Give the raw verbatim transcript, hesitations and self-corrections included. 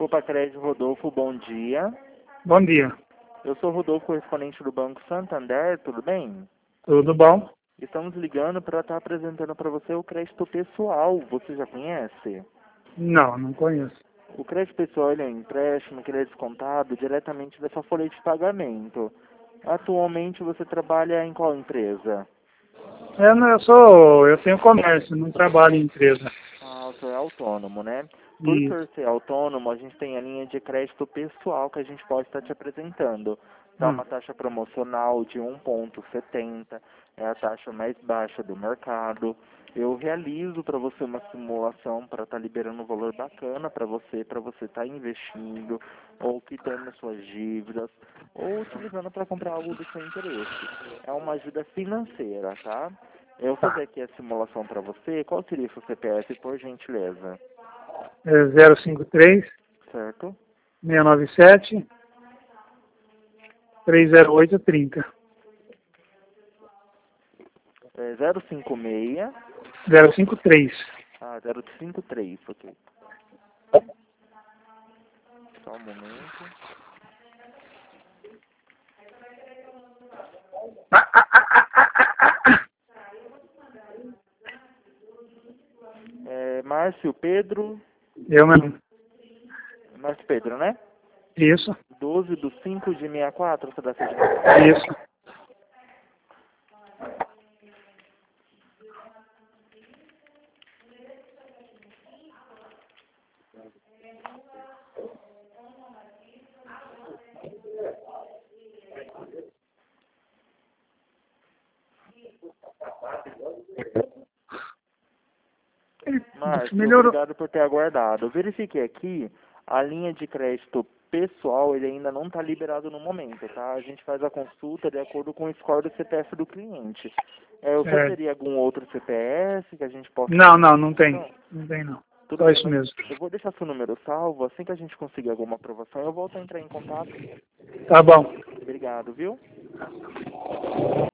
Copa Crédito Rodolfo, bom dia. Bom dia. Eu sou o Rodolfo, correspondente do Banco Santander, tudo bem? Tudo bom? Estamos ligando para estar apresentando para você o crédito pessoal. Você já conhece? Não, não conheço. O crédito pessoal ele é um empréstimo que ele é descontado diretamente da sua folha de pagamento. Atualmente você trabalha em qual empresa? Eu, não, eu sou, eu tenho comércio, não trabalho em empresa. Ah, o senhor é autônomo, né? Por o Isso. senhor ser autônomo, a gente tem a linha de crédito pessoal que a gente pode estar te apresentando. Tá Hum. uma taxa promocional de um vírgula setenta, é a taxa mais baixa do mercado. Eu realizo para você uma simulação para estar liberando um valor bacana para você, para você estar investindo, ou quitando suas dívidas, ou utilizando para comprar algo do seu interesse. É uma ajuda financeira, tá? Eu vou Tá. fazer aqui a simulação para você. Qual seria o seu C P F, por gentileza? É zero cinco três, Certo? seis nove sete, três zero oito, trinta. É zero cinco seis, zero cinco três. ah, zero cinco três, ok. Só um momento. Ah, ah, ah, ah, ah, ah, ah. É Márcio Pedro, Eu mesmo. Márcio Pedro, né? Isso, doze do cinco de sessenta e quatro, você dá certificado. isso. Márcio, Melhorou. obrigado por ter aguardado. Eu verifiquei aqui, a linha de crédito pessoal, ele ainda não está liberado no momento, tá? A gente faz a consulta de acordo com o score do C P F do cliente. É, o senhor É. teria algum outro C P F que a gente possa... Não, não, não tem. Não? Não tem não. Tudo Só bem, isso mas mesmo. eu vou deixar seu número salvo. Assim que a gente conseguir alguma aprovação, eu volto a entrar em contato. Tá bom. Obrigado, viu?